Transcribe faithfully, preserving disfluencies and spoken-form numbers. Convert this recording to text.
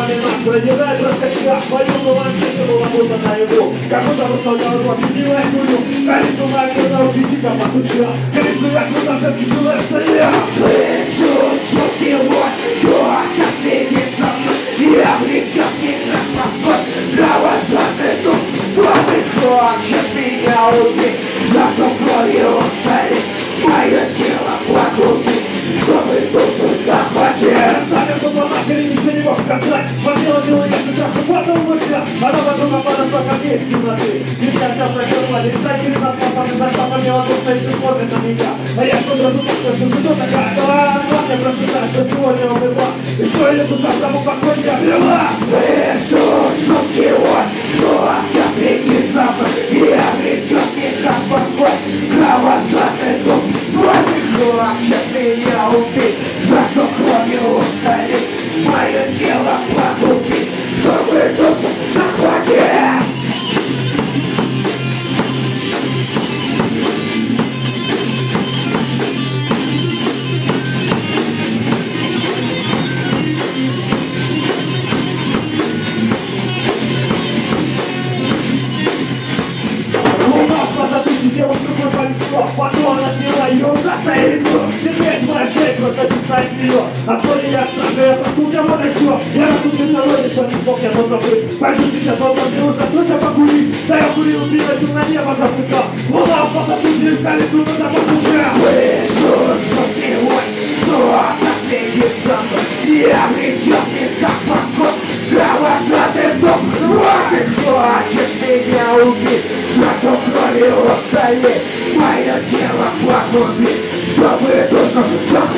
глазами нас продирает раскачка. Твою балансику была будто наяву. Как будто выставлял его, объединяя кулю. Калитку нами научите, как подуча. Калитку я куда все сидела стоя. Слышу шутки, вот кто-то следит за мной. Я влечет меня на спокой. Кровожадный дух, что ты хочешь меня убить? Жажду кровью ударить, мое тело погубить, чтобы душу захватить. Заверну по нахер, ничего не мог сказать. Смотрела дело, я как потом мысля. Она подруга подошла ко мне из темноты. Меня сейчас прокрыла, листать перед нас папами, зашла по мне ладошка и смотрит на меня. А я что задумал, что кто такая? А, ладно, просто так, что сегодня умерла. И что ее душа в тому покой не обрела? Слышу шутки, вот кто-то следит за мной. Я влечет меня в покой. Кровожадный дух, что ты хочешь меня убить? Жажду кровью ударить, мое тело погубить, чтобы душу захватить. Девушка другой полисла, потом она сняла ее ужасное лицо. Теперь моя шея просто чесает ее. От боли я страшно, я проснулся, вот и все. Я рассудил на роли, что не смог я должен быть. Пойду сейчас должен не нужно, тут я покурить. Да я курил, убивать, на небо засыкал. Луна в потоке, искали, трудно на подушке. Слышу шутки, ой, кто-то следит за мной. Я влечет меня в покой. Кровожадный дух, вот ты хочешь меня убить? Жажду крови утолить, мое тело погубить, чтобы душу захватить.